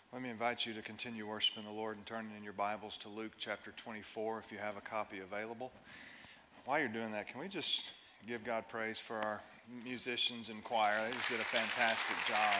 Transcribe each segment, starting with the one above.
Let me invite you to continue worshiping the Lord and turning in your Bibles to Luke chapter 24 if you have a copy available. While you're doing that, can we just give God praise for our musicians and choir? They just did a fantastic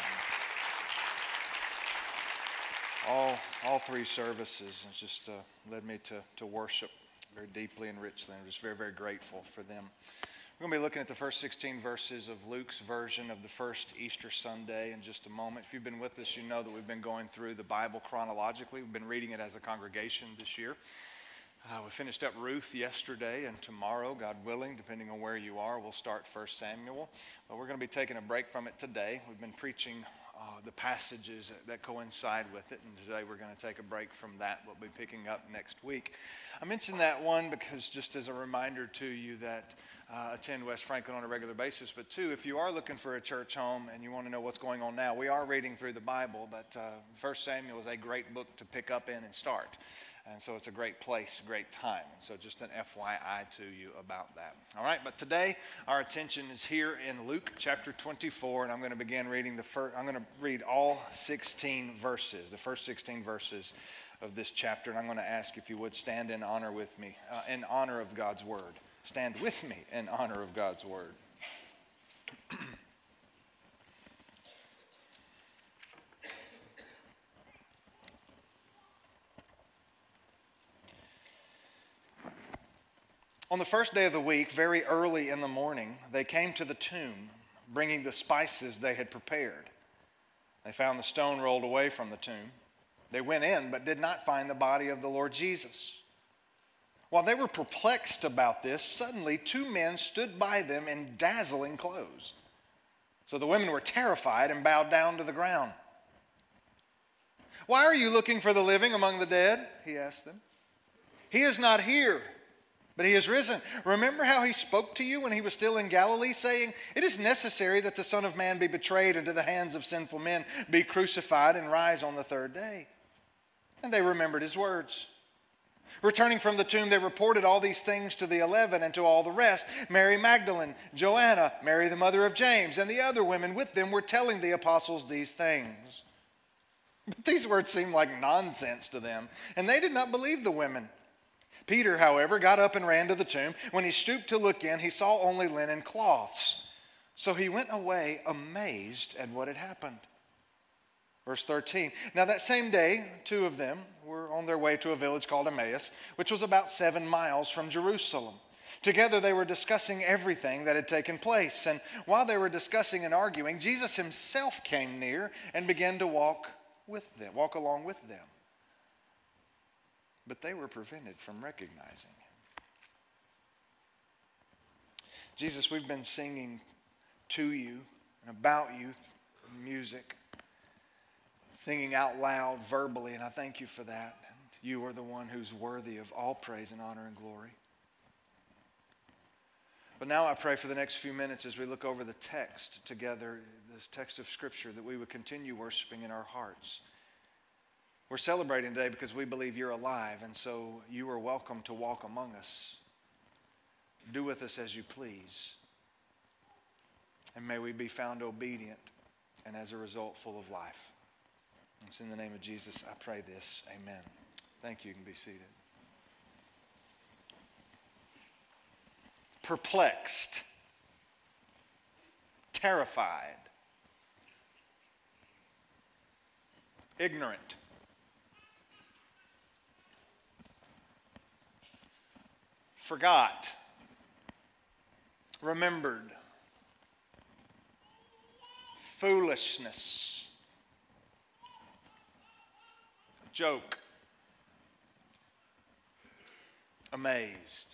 job. All three services just led me to worship very deeply and richly. I'm just very, very grateful for them. We're going to be looking at the first 16 verses of Luke's version of the first Easter Sunday in just a moment. If you've been with us, you know that we've been going through the Bible chronologically. We've been reading it as a congregation this year. We finished up Ruth yesterday, and tomorrow, God willing, depending on where you are, we'll start 1 Samuel. But we're going to be taking a break from it today. We've been preaching the passages that coincide with it, and today we're going to take a break from that. We'll be picking up next week. I mentioned that one because just as a reminder to you that attend West Franklin on a regular basis, but two, if you are looking for a church home and you want to know what's going on now, we are reading through the Bible, but 1 Samuel is a great book to pick up in and start. And so it's a great place, great time. And so just an FYI to you about that. All right, but today our attention is here in Luke chapter 24, and I'm going to begin reading I'm going to read all 16 verses, the first 16 verses of this chapter. And I'm going to ask if you would stand in honor with me, in honor of God's word. Stand with me in honor of God's word. On the first day of the week, very early in the morning, they came to the tomb, bringing the spices they had prepared. They found the stone rolled away from the tomb. They went in, but did not find the body of the Lord Jesus. While they were perplexed about this, suddenly two men stood by them in dazzling clothes. So the women were terrified and bowed down to the ground. "Why are you looking for the living among the dead?" he asked them. "He is not here, but he is risen. Remember how he spoke to you when he was still in Galilee, saying, 'It is necessary that the Son of Man be betrayed into the hands of sinful men, be crucified, and rise on the third day.'" And they remembered his words. Returning from the tomb, they reported all these things to the 11 and to all the rest. Mary Magdalene, Joanna, Mary the mother of James, and the other women with them were telling the apostles these things. But these words seemed like nonsense to them, and they did not believe the women. Peter, however, got up and ran to the tomb. When he stooped to look in, he saw only linen cloths. So he went away amazed at what had happened. Verse 13, now that same day, two of them were on their way to a village called Emmaus, which was about 7 miles from Jerusalem. Together they were discussing everything that had taken place. And while they were discussing and arguing, Jesus himself came near and began to walk along with them. But they were prevented from recognizing him. Jesus, we've been singing to you and about you in music, singing out loud verbally, and I thank you for that. You are the one who's worthy of all praise and honor and glory. But now I pray for the next few minutes as we look over the text together, this text of Scripture, that we would continue worshiping in our hearts. We're celebrating today because we believe you're alive, and so you are welcome to walk among us. Do with us as you please. And may we be found obedient and as a result full of life. It's in the name of Jesus I pray this. Amen. Thank you. You can be seated. Perplexed, terrified, ignorant, forgot, remembered, foolishness, joke, amazed.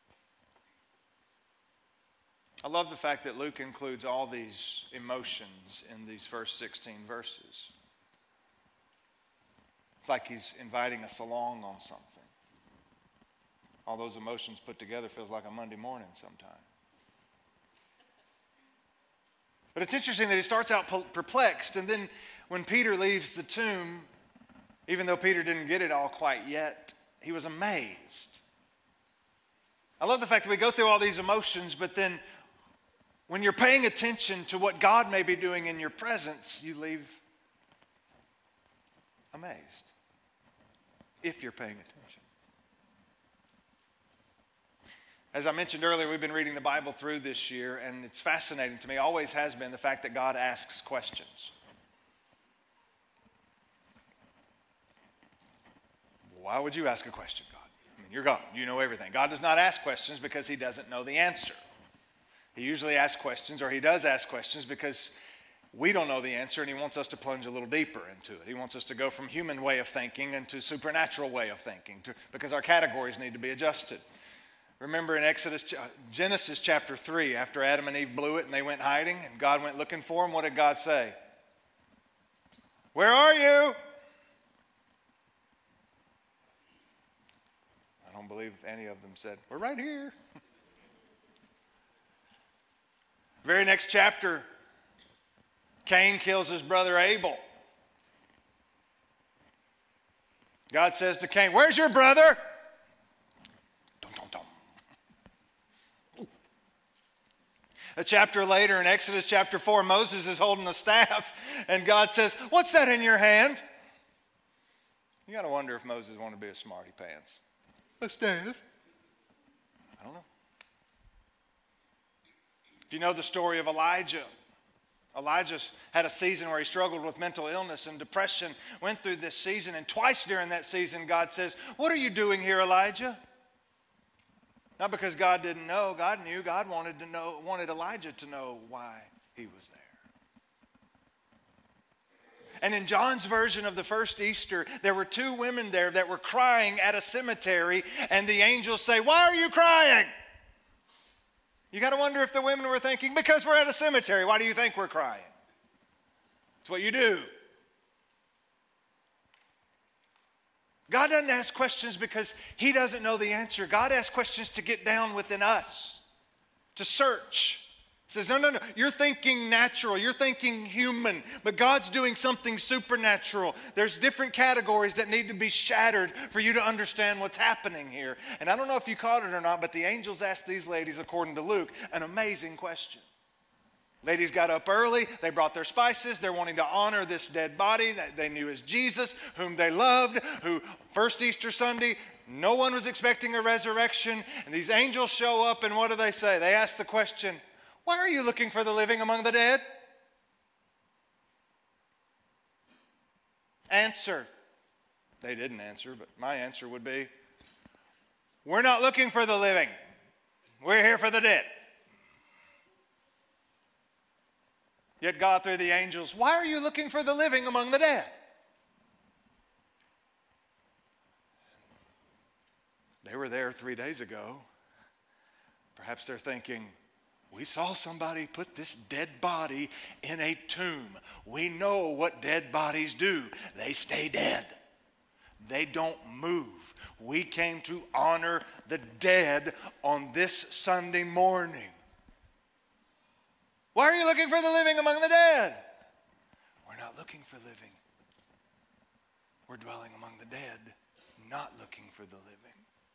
I love the fact that Luke includes all these emotions in these first 16 verses. It's like he's inviting us along on something. All those emotions put together feels like a Monday morning sometime. But it's interesting that he starts out perplexed, and then when Peter leaves the tomb, even though Peter didn't get it all quite yet, he was amazed. I love the fact that we go through all these emotions, but then when you're paying attention to what God may be doing in your presence, you leave amazed if you're paying attention. As I mentioned earlier, we've been reading the Bible through this year, and it's fascinating to me, always has been, the fact that God asks questions. Why would you ask a question, God? I mean, you're God. You know everything. God does not ask questions because he doesn't know the answer. He usually asks questions, or he does ask questions because we don't know the answer, and he wants us to plunge a little deeper into it. He wants us to go from human way of thinking into supernatural way of thinking, because our categories need to be adjusted. Remember in Genesis chapter 3, after Adam and Eve blew it and they went hiding and God went looking for them, what did God say? Where are you? I don't believe any of them said, we're right here. Very next chapter, Cain kills his brother Abel. God says to Cain, where's your brother? A chapter later in Exodus chapter 4, Moses is holding a staff and God says, what's that in your hand? You got to wonder if Moses wanted to be a smarty pants. A staff? I don't know. If you know the story of Elijah, Elijah had a season where he struggled with mental illness and depression, went through this season, and twice during that season God says, what are you doing here, Elijah? Not because God didn't know, God knew. God wanted Elijah to know why he was there. And in John's version of the first Easter, there were two women there that were crying at a cemetery, and the angels say, why are you crying? You got to wonder if the women were thinking, because we're at a cemetery, why do you think we're crying? It's what you do. God doesn't ask questions because he doesn't know the answer. God asks questions to get down within us, to search. He says, no, you're thinking natural, you're thinking human, but God's doing something supernatural. There's different categories that need to be shattered for you to understand what's happening here. And I don't know if you caught it or not, but the angels asked these ladies, according to Luke, an amazing question. Ladies got up early, they brought their spices, they're wanting to honor this dead body that they knew as Jesus, whom they loved, who first Easter Sunday, no one was expecting a resurrection, and these angels show up, and what do they say? They ask the question, why are you looking for the living among the dead? Answer. They didn't answer, but my answer would be, we're not looking for the living, we're here for the dead. Yet God, through the angels, why are you looking for the living among the dead? They were there 3 days ago. Perhaps they're thinking, we saw somebody put this dead body in a tomb. We know what dead bodies do. They stay dead. They don't move. We came to honor the dead on this Sunday morning. Why are you looking for the living among the dead? We're not looking for living. We're dwelling among the dead, not looking for the living.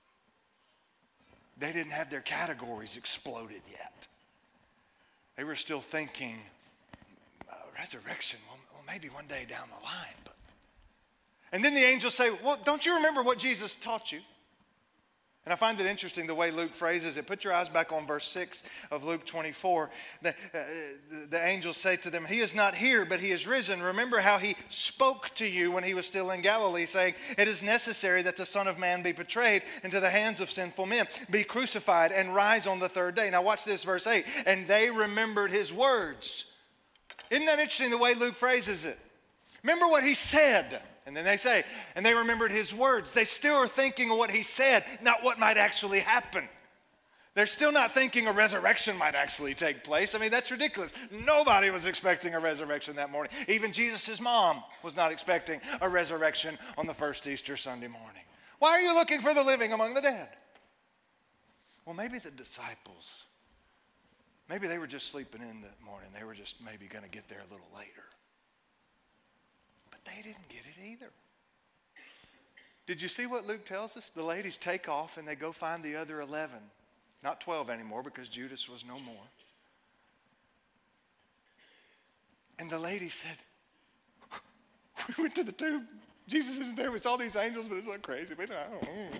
They didn't have their categories exploded yet. They were still thinking, resurrection, well, maybe one day down the line. And then the angels say, well, don't you remember what Jesus taught you? And I find it interesting the way Luke phrases it. Put your eyes back on verse 6 of Luke 24. The angels say to them, he is not here, but he is risen. Remember how he spoke to you when he was still in Galilee, saying, it is necessary that the Son of Man be betrayed into the hands of sinful men, be crucified, and rise on the third day. Now watch this, verse 8. And they remembered his words. Isn't that interesting the way Luke phrases it? Remember what he said. And then they say, and they remembered his words. They still are thinking of what he said, not what might actually happen. They're still not thinking a resurrection might actually take place. I mean, that's ridiculous. Nobody was expecting a resurrection that morning. Even Jesus' mom was not expecting a resurrection on the first Easter Sunday morning. Why are you looking for the living among the dead? Well, maybe the disciples, maybe they were just sleeping in that morning. They were just maybe going to get there a little later. They didn't get it either. Did you see what Luke tells us? The ladies take off and they go find the other 11. Not 12 anymore because Judas was no more. And the lady said, we went to the tomb Jesus isn't there. We saw these angels, but it's like crazy. We don't know.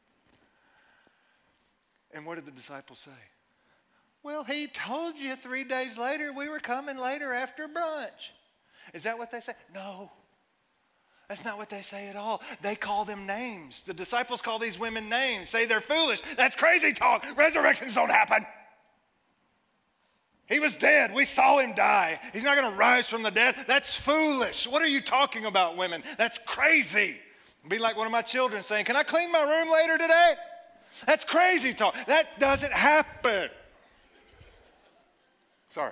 And what did the disciples say? Well, he told you 3 days later we were coming later after brunch. Is that what they say? No. That's not what they say at all. They call them names. The disciples call these women names, say they're foolish. That's crazy talk. Resurrections don't happen. He was dead. We saw him die. He's not going to rise from the dead. That's foolish. What are you talking about, women? That's crazy. It'd be like one of my children saying, can I clean my room later today? That's crazy talk. That doesn't happen. Sorry.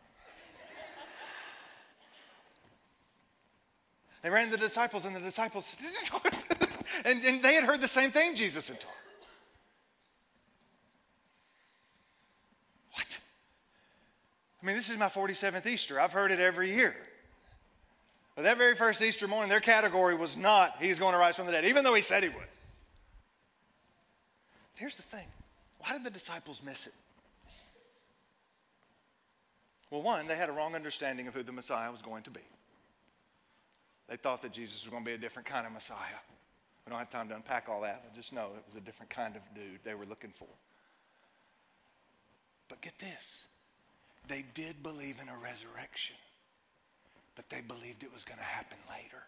They ran to the disciples, and the disciples, and they had heard the same thing Jesus had taught. What? I mean, this is my 47th Easter. I've heard it every year. But that very first Easter morning, their category was not, he's going to rise from the dead, even though he said he would. Here's the thing. Why did the disciples miss it? Well, one, they had a wrong understanding of who the Messiah was going to be. They thought that Jesus was going to be a different kind of Messiah. We don't have time to unpack all that. I just know it was a different kind of dude they were looking for. But get this. They did believe in a resurrection, but they believed it was going to happen later.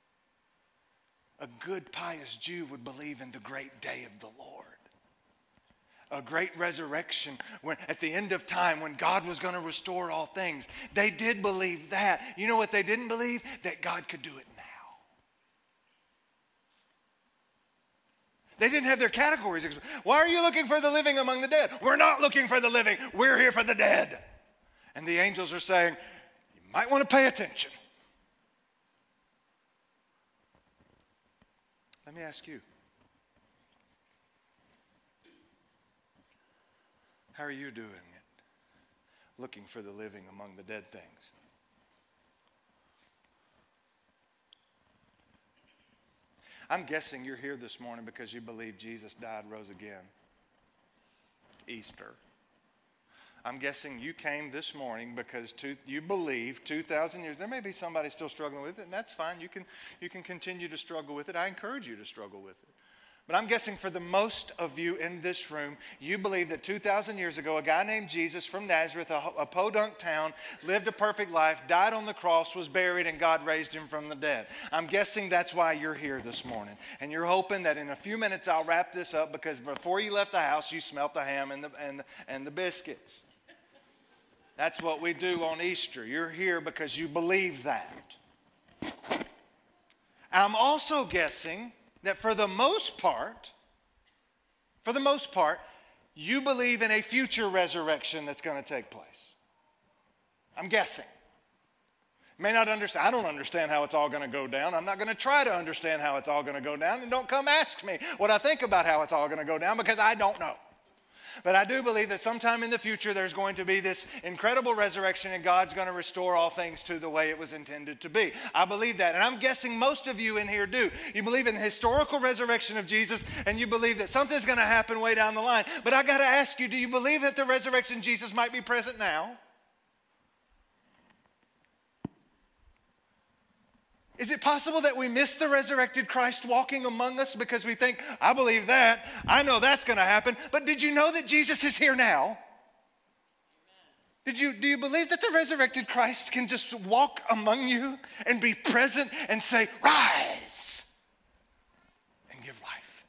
A good, pious Jew would believe in the great day of the Lord. A great resurrection when at the end of time when God was going to restore all things. They did believe that. You know what they didn't believe? That God could do it now. They didn't have their categories. Why are you looking for the living among the dead? We're not looking for the living. We're here for the dead. And the angels are saying, you might want to pay attention. Let me ask you. How are you doing it? Looking for the living among the dead things. I'm guessing you're here this morning because you believe Jesus died, rose again. Easter. I'm guessing you came this morning because you believe 2,000 years. There may be somebody still struggling with it, and that's fine. You can continue to struggle with it. I encourage you to struggle with it. But I'm guessing for the most of you in this room, you believe that 2,000 years ago, a guy named Jesus from Nazareth, a podunk town, lived a perfect life, died on the cross, was buried, and God raised him from the dead. I'm guessing that's why you're here this morning. And you're hoping that in a few minutes I'll wrap this up because before you left the house, you smelt the ham and the biscuits. That's what we do on Easter. You're here because you believe that. I'm also guessing that for the most part, you believe in a future resurrection that's going to take place. I'm guessing. You may not understand. I don't understand how it's all going to go down. I'm not going to try to understand how it's all going to go down. And don't come ask me what I think about how it's all going to go down because I don't know. But I do believe that sometime in the future there's going to be this incredible resurrection and God's going to restore all things to the way it was intended to be. I believe that. And I'm guessing most of you in here do. You believe in the historical resurrection of Jesus and you believe that something's going to happen way down the line. But I got to ask you, do you believe that the resurrection of Jesus might be present now? Is it possible that we miss the resurrected Christ walking among us because we think, I believe that, I know that's going to happen, but did you know that Jesus is here now? Do you believe that the resurrected Christ can just walk among you and be present and say, rise, and give life?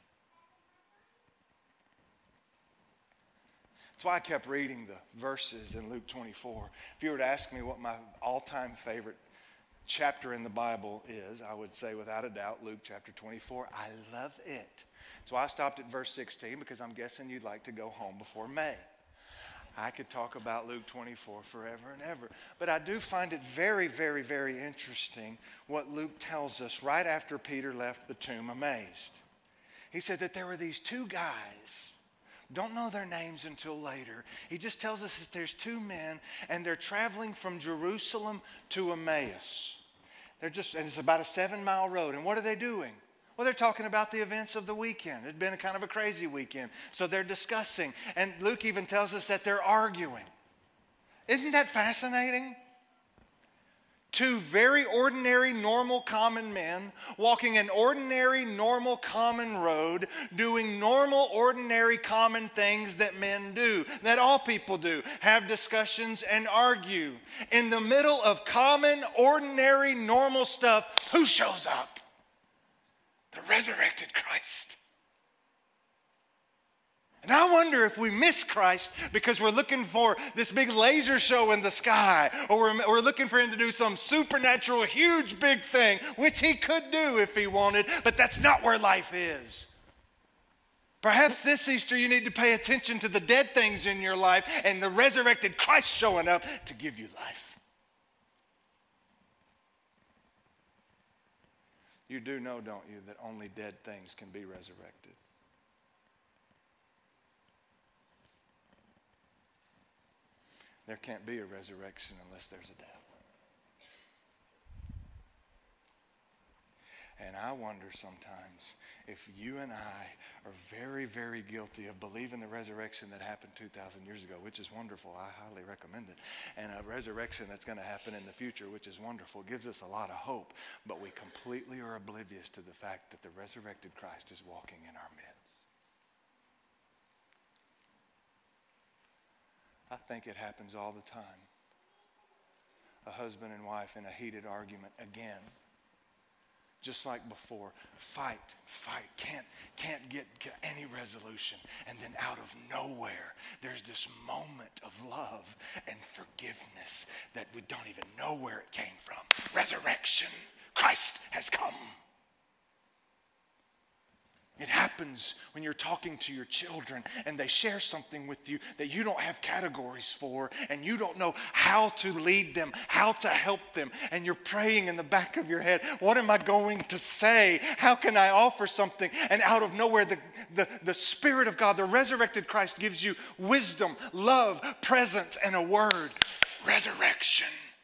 That's why I kept reading the verses in Luke 24. If you were to ask me what my all-time favorite chapter in the Bible is, I would say without a doubt Luke chapter 24. I love it. So I stopped at verse 16 because I'm guessing you'd like to go home before May. I could talk about Luke 24 forever and ever. But I do find it very, very, very interesting what Luke tells us right after Peter left the tomb amazed. He said that there were these two guys. Don't know their names until later. He just tells us that there's two men and they're traveling from Jerusalem to Emmaus. And it's about a 7-mile road. And what are they doing? Well, they're talking about the events of the weekend. It had been a kind of a crazy weekend. So they're discussing. And Luke even tells us that they're arguing. Isn't that fascinating? Two very ordinary, normal, common men walking an ordinary, normal, common road, doing normal, ordinary, common things that men do, that all people do, have discussions and argue. In the middle of common, ordinary, normal stuff, who shows up? The resurrected Christ. And I wonder if we miss Christ because we're looking for this big laser show in the sky, or we're looking for him to do some supernatural, huge, big thing, which he could do if he wanted, but that's not where life is. Perhaps this Easter you need to pay attention to the dead things in your life and the resurrected Christ showing up to give you life. You do know, don't you, that only dead things can be resurrected? There can't be a resurrection unless there's a death. And I wonder sometimes if you and I are very, very guilty of believing the resurrection that happened 2,000 years ago, which is wonderful. I highly recommend it. And a resurrection that's going to happen in the future, which is wonderful, gives us a lot of hope. But we completely are oblivious to the fact that the resurrected Christ is walking in our midst. I think it happens all the time. A husband and wife in a heated argument again. Just like before, fight, can't get any resolution. And then out of nowhere, there's this moment of love and forgiveness that we don't even know where it came from. Resurrection. Christ has come. It happens when you're talking to your children and they share something with you that you don't have categories for, and you don't know how to lead them, how to help them, and you're praying in the back of your head, what am I going to say? How can I offer something? And out of nowhere, the Spirit of God, the resurrected Christ, gives you wisdom, love, presence, and a word. Resurrection.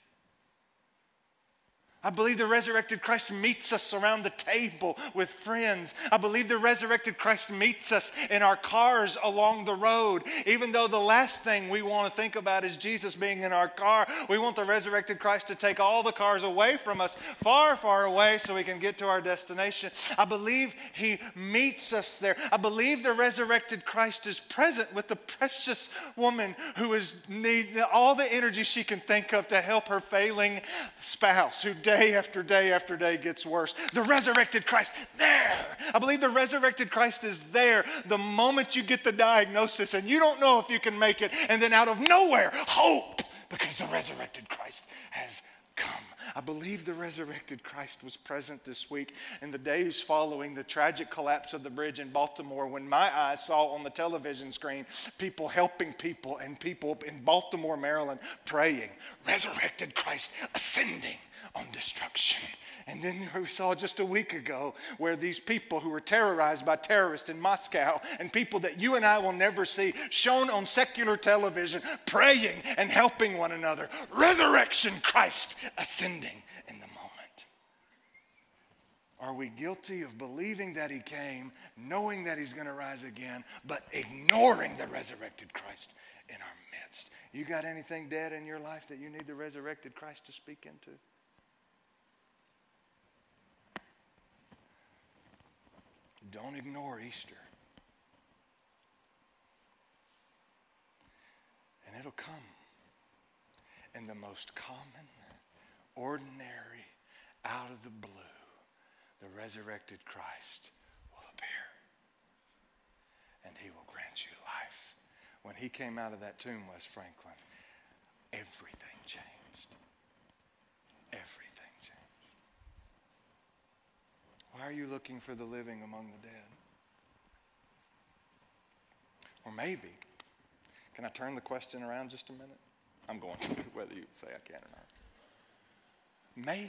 I believe the resurrected Christ meets us around the table with friends. I believe the resurrected Christ meets us in our cars along the road. Even though the last thing we want to think about is Jesus being in our car, we want the resurrected Christ to take all the cars away from us, far, far away, so we can get to our destination. I believe he meets us there. I believe the resurrected Christ is present with the precious woman who needs all the energy she can think of to help her failing spouse, who day after day after day gets worse. The resurrected Christ, there. I believe the resurrected Christ is there the moment you get the diagnosis and you don't know if you can make it, and then out of nowhere, hope, because the resurrected Christ has come. I believe the resurrected Christ was present this week in the days following the tragic collapse of the bridge in Baltimore, when my eyes saw on the television screen people helping people and people in Baltimore, Maryland praying. Resurrected Christ ascending on destruction. And then we saw just a week ago where these people who were terrorized by terrorists in Moscow, and people that you and I will never see, shown on secular television, praying and helping one another. Resurrection Christ ascending in the moment. Are we guilty of believing that he came, knowing that he's going to rise again, but ignoring the resurrected Christ in our midst? You got anything dead in your life that you need the resurrected Christ to speak into? Don't ignore Easter. And it'll come in the most common, ordinary, out of the blue. The resurrected Christ will appear. And he will grant you life. When he came out of that tomb, Wes Franklin, everything changed. Everything. Why are you looking for the living among the dead? Or maybe, can I turn the question around just a minute? I'm going to, whether you say I can or not. Maybe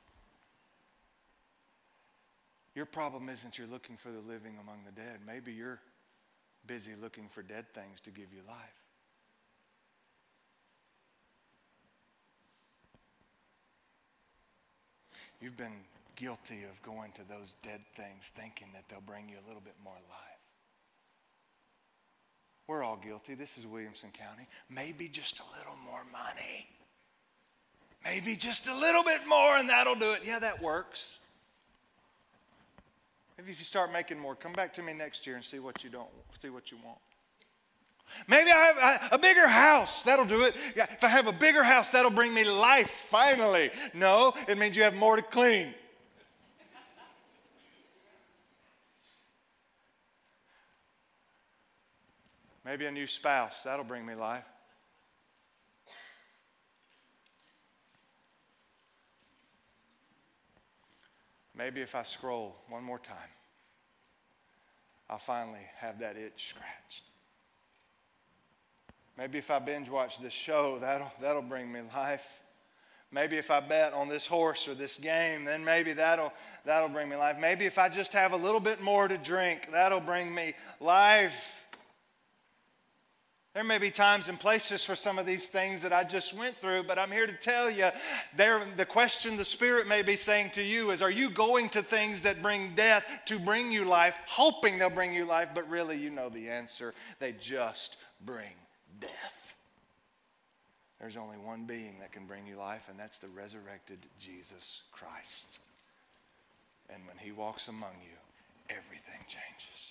your problem isn't you're looking for the living among the dead. Maybe you're busy looking for dead things to give you life. You've been guilty of going to those dead things thinking that they'll bring you a little bit more life. We're all guilty. This is Williamson County. Maybe just a little more money. Maybe just a little bit more and that'll do it. Yeah, that works. Maybe if you start making more, come back to me next year and see what you want. Maybe I have a bigger house. That'll do it. Yeah, if I have a bigger house, that'll bring me life, finally. No, it means you have more to clean. Maybe a new spouse. That'll bring me life. Maybe if I scroll one more time, I'll finally have that itch scratched. Maybe if I binge watch this show, that'll bring me life. Maybe if I bet on this horse or this game, then maybe that'll bring me life. Maybe if I just have a little bit more to drink, that'll bring me life. There may be times and places for some of these things that I just went through, but I'm here to tell you, the question the Spirit may be saying to you is, are you going to things that bring death to bring you life, hoping they'll bring you life, but really you know the answer, they just bring death. There's only one being that can bring you life, and that's the resurrected Jesus Christ. And when he walks among you, everything changes.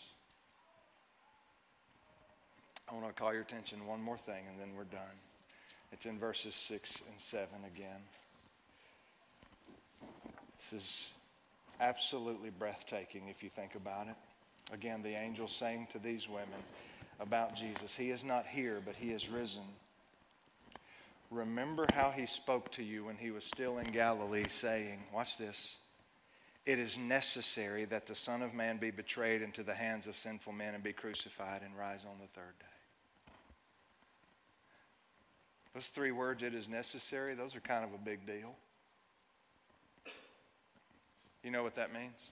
I want to call your attention to one more thing, and then we're done. It's in verses 6 and 7 again. This is absolutely breathtaking if you think about it. Again, the angel saying to these women about Jesus, he is not here, but he is risen. Remember how he spoke to you when he was still in Galilee, saying, watch this, it is necessary that the Son of Man be betrayed into the hands of sinful men and be crucified and rise on the third day. Those three words, it is necessary, those are kind of a big deal. You know what that means?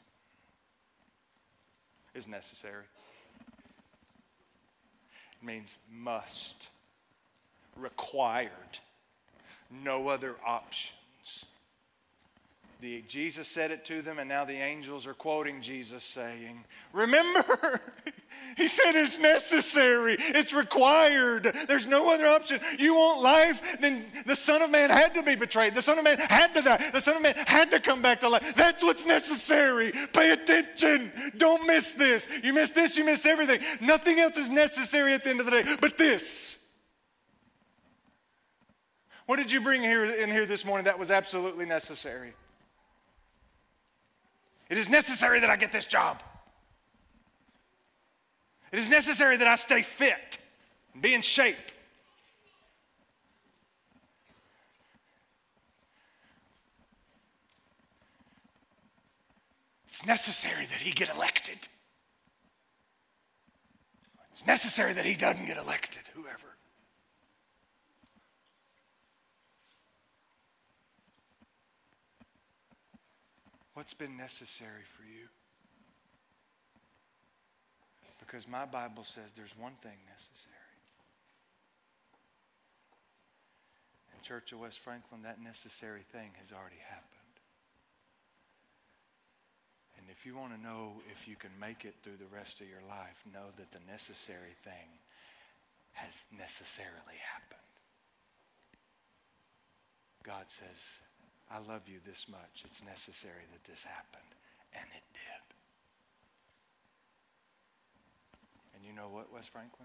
It's necessary. It means must, required, no other options. Jesus said it to them, and now the angels are quoting Jesus saying, remember, he said it's necessary, it's required, there's no other option. You want life? Then the Son of Man had to be betrayed. The Son of Man had to die. The Son of Man had to come back to life. That's what's necessary. Pay attention. Don't miss this. You miss this, you miss everything. Nothing else is necessary at the end of the day but this. What did you bring in here this morning that was absolutely necessary? It is necessary that I get this job. It is necessary that I stay fit and be in shape. It's necessary that he get elected. It's necessary that he doesn't get elected, whoever. What's been necessary for you? Because my Bible says there's one thing necessary. In Church of West Franklin, that necessary thing has already happened. And if you want to know if you can make it through the rest of your life, know that the necessary thing has necessarily happened. God says, I love you this much. It's necessary that this happened. And it did. And you know what, West Franklin?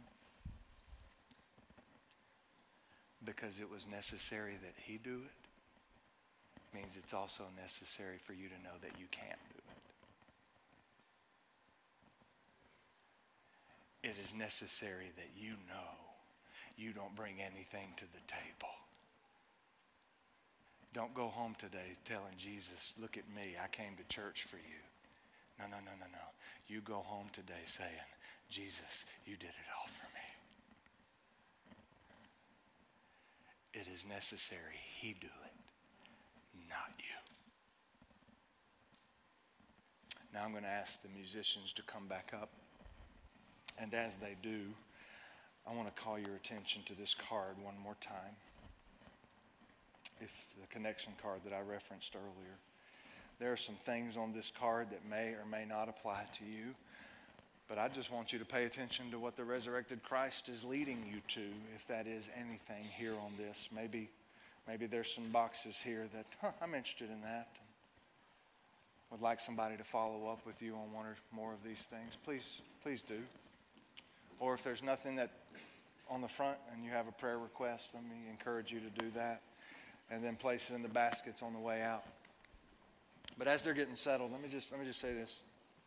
Because it was necessary that he do it, means it's also necessary for you to know that you can't do it. It is necessary that you know you don't bring anything to the table. Don't go home today telling Jesus, look at me, I came to church for you. No. You go home today saying, Jesus, you did it all for me. It is necessary he do it, not you. Now I'm going to ask the musicians to come back up. And as they do, I want to call your attention to this card one more time. If the connection card that I referenced earlier. There are some things on this card that may or may not apply to you, but I just want you to pay attention to what the resurrected Christ is leading you to, if that is anything here on this. Maybe Maybe there's some boxes here that, I'm interested in that. And would like somebody to follow up with you on one or more of these things. Please do. Or if there's nothing that on the front and you have a prayer request, let me encourage you to do that. And then place it in the baskets on the way out. But as they're getting settled, let me just say this.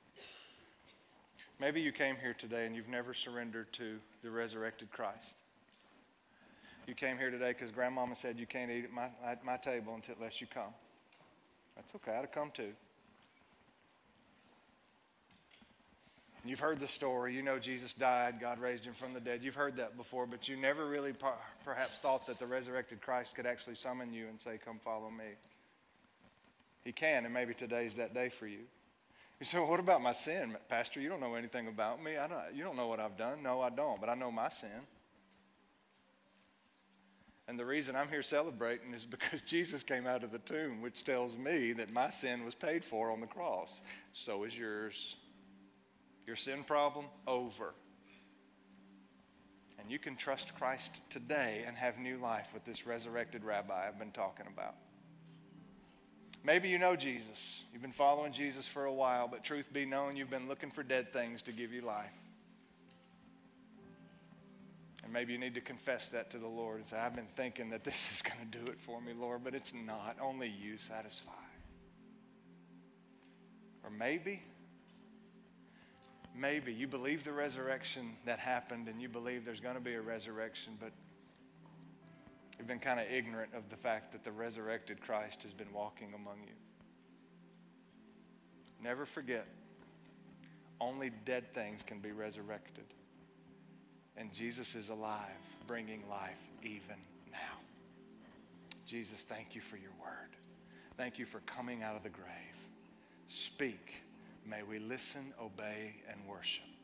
Maybe you came here today and you've never surrendered to the resurrected Christ. You came here today because Grandmama said you can't eat at my table unless you come. That's okay, I'd have come too. And you've heard the story. You know Jesus died, God raised him from the dead. You've heard that before, but you never really perhaps thought that the resurrected Christ could actually summon you and say, come follow me. He can, and maybe today's that day for you. You say, well, what about my sin? Pastor, you don't know anything about me. You don't know what I've done. No, I don't, but I know my sin. And the reason I'm here celebrating is because Jesus came out of the tomb, which tells me that my sin was paid for on the cross. So is yours. Your sin problem, over. And you can trust Christ today and have new life with this resurrected rabbi I've been talking about. Maybe you know Jesus. You've been following Jesus for a while, but truth be known, you've been looking for dead things to give you life. And maybe you need to confess that to the Lord and say, I've been thinking that this is going to do it for me, Lord, but it's not. Only you satisfy. Or maybe you believe the resurrection that happened and you believe there's going to be a resurrection, but you've been kind of ignorant of the fact that the resurrected Christ has been walking among you. Never forget, only dead things can be resurrected. And Jesus is alive, bringing life even now. Jesus, thank you for your word. Thank you for coming out of the grave. Speak. May we listen, obey, and worship.